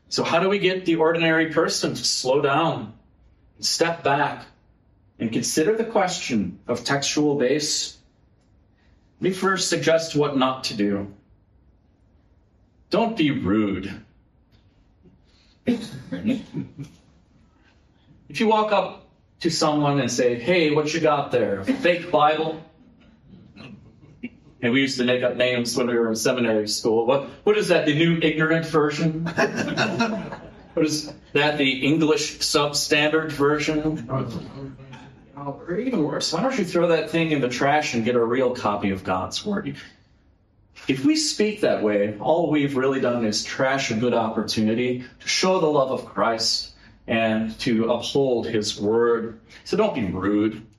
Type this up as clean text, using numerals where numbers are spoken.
So how do we get the ordinary person to slow down, step back, and consider the question of textual base? Let me first suggest what not to do. Don't be rude. If you walk up to someone and say, hey, what you got there? A fake Bible? And we used to make up names when we were in seminary school. What is that, the New Ignorant Version? What is that, the English Substandard Version? Or even worse, why don't you throw that thing in the trash and get a real copy of God's Word? If we speak that way, all we've really done is trash a good opportunity to show the love of Christ and to uphold his word. So don't be rude.